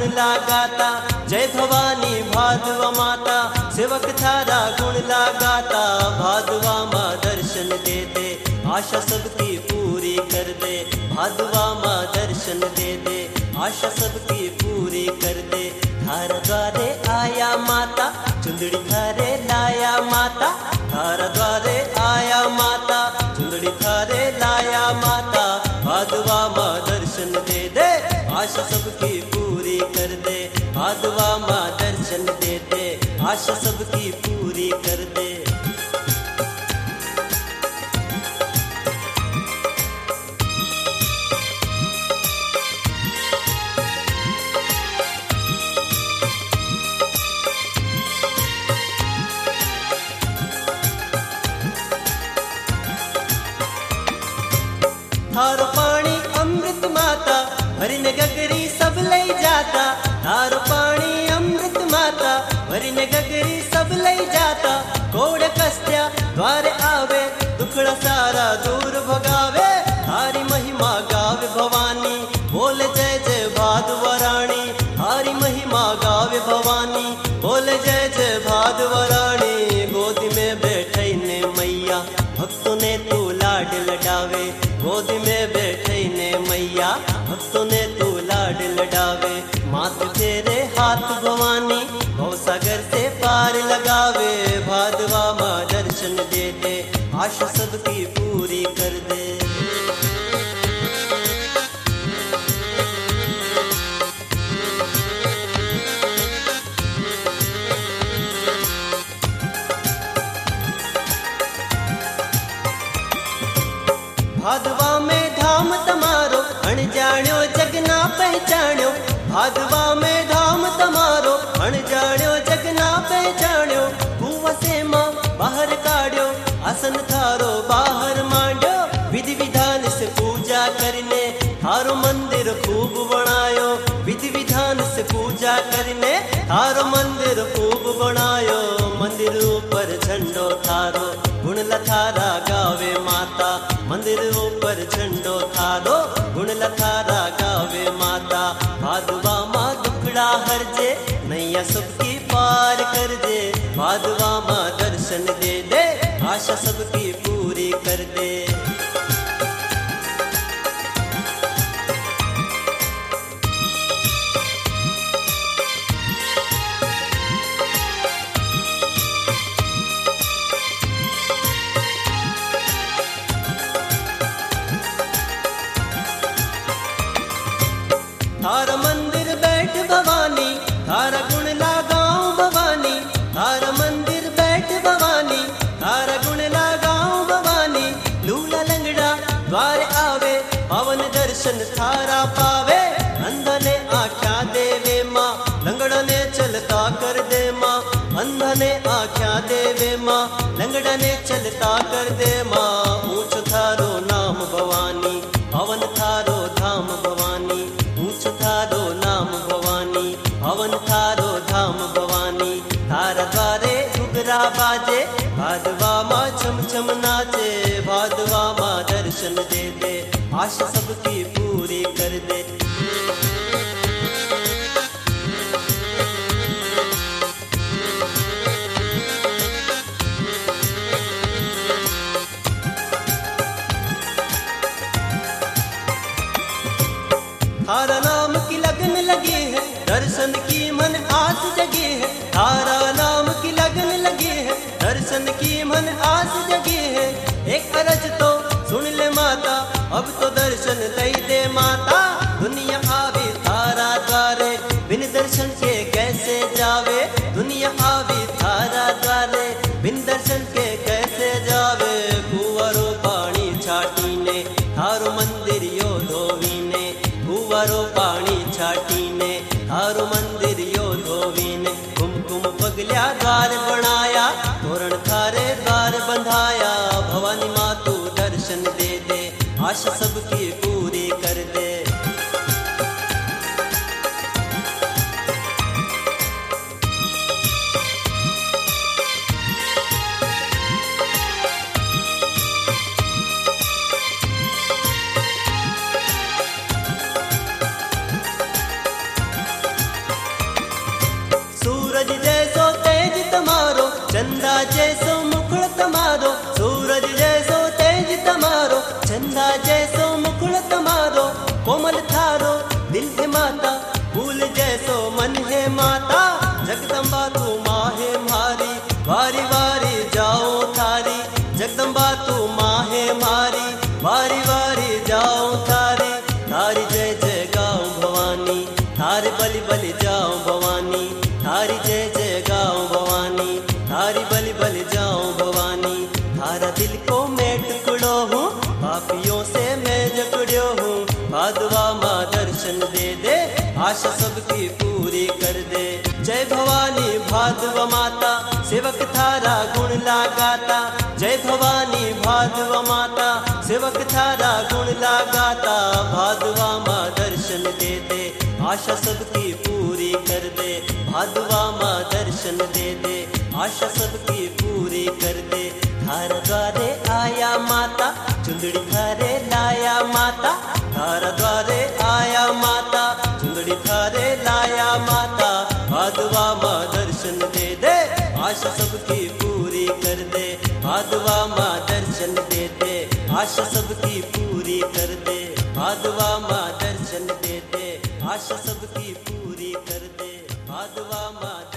लगाता। जय भवानी भादवा माता, सेवक थारा गुण लगाता। भादवा माँ दर्शन दे दे, आशा सबकी पूरी कर दे। भादवा माँ दर्शन दे दे, आशा सबकी पूरी कर दे। थारा द्वारे आया माता, चुंदड़ी थारे लाया माता। थारा द्वारे आया माता, चुंदड़ी थारे लाया माता। भादवा माँ दर्शन दे दे, आशा सबकी पूरी कर दे। भादवा माँ दर्शन दे दे, आशा सबकी पूरी कर दे। थारो पानी अमृत माता, भरिन गगरी सब ले जाता। थारो पानी अमृत माता, भरिन गगरी सब ले जाता। कोड़ कस्त्या द्वारे आवे, दुखड़ा सारा दूर भगावे। थारी महिमा गावे भवानी, बोले जय जय भादवा रानी। थारी महिमा गावे भवानी, बोले जय जय भादवा रानी। गोदी में बैठे ने मैया, भक्तों ने तू लाड लडावे। गोदी में बैठे ने मैया, भक्तों ने तू लाड लडावे। माथ तेरे हाथ भवानी, भवसागर से पार लगावे। भादवा माँ दर्शन दे दे, आशा सबकी पूरी कर दे। भादवा में धाम तमारो, अणजाण्यो जग ना पहचाण्यो। भादवा में धाम तमारो, अणजाण्यो जग ना पहचाण्यो। कुआं से मां बाहर काढ़्यो, आसन थारो बाहर मांड्यो। विधि विधान से पूजा करने, थारो मंदिर खूब बनायो। विधि विधान से पूजा करने, थारो मंदिर खूब बनायो। मंदिर ऊपर झंडो थारो, गुण लथारा गावे माता। मंदिर ऊपर झंडो थारो, गुण लथारा गावे माता। भादवा माँ दुखड़ा हर जे, नैया सबकी पार कर दे। भादवा माँ दर्शन दे दे, आशा सबकी पूरी कर दे। थारा मंदिर बैठ भवानी, थारा गुण लगाऊं भवानी। थारा मंदिर बैठ भवानी, थारा गुण लगाऊं भवानी। लूला लंगड़ा द्वार आवे, पवन दर्शन थारा पावे। अंधा ने आख्या देवे माँ, लंगड़ा ने चलता कर दे माँ। अंधा ने आख्या देवे माँ, लंगड़ा ने चलता कर दे माँ। ऊंच थारो नाम भवानी, पवन थारो धाम भवानी। ऊंच थारो नाम भवानी, पवन थारो धाम भवानी। थारा द्वारे घुघरा बाजे, भादवा माँ छम छम नाचे। भादवा माँ दर्शन दे दे, आशा सबकी पूरी कर दे। थारा नाम की लगन लगी है, दर्शन की मन आस जगी है। थारा नाम की लगन लगी है, दर्शन की मन आस जगी है। एक अरज तो सुन ले माता, अब तो दर्शन दे दे माता। दुनिया आवी थारा द्वारे, बिन दर्शन के कैसे जावे। दुनिया आवी थारा द्वारे, बिन दर्शन के कैसे जावे। कुंवरो पानी छाटी ने, थारो मंदिर यो धोवी ने। कुंवरो पानी छाटी ने, थारो मंदिर यो धोवी ने। कुमकुम पगल्या द्वार बनाया, तोरण थारे द्वार बंधाया। भवानी माँ तू दर्शन दे दे, आशा सबकी पूरी कर दे। माता जगदम्बा तू माहे मारी, वारी वारी जाओ थारी। जगदम्बा तू माहे मारी, वारी वारी जाओ थारी। थारी जय जय गाओ भवानी, थारी बलि बलि जाओ भवानी। थारी जय जय गाओ भवानी, थारी बलि बलि जाओ भवानी। थारा दिल को मैं टुकड़ो हूँ, पापियों से मैं जकड़ो हूँ। भादवा माँ दर्शन दे दे, आशा सबकी पूरी कर दे। जय भवानी भादवा माता, सेवक थारा गुण लगाता। जय भवानी भादवा माता, सेवक थारा गुण लगाता। भादवा माँ दर्शन दे दे, आशा सबकी पूरी कर दे। भादवा माँ दर्शन दे दे, आशा सबकी पूरी कर दे। थारा द्वारे आया माता, चुंदड़ी थारे लाया माता। थारा द्वारे आया माता, चुंदड़ी थारे लाया माता। भादवा माँ दर्शन दे दे, आशा सबकी पूरी कर दे। भादवा माँ दर्शन दे दे, आशा सबकी पूरी कर दे। भादवा माँ दर्शन दे दे, आशा सबकी पूरी कर दे। भादवा माँ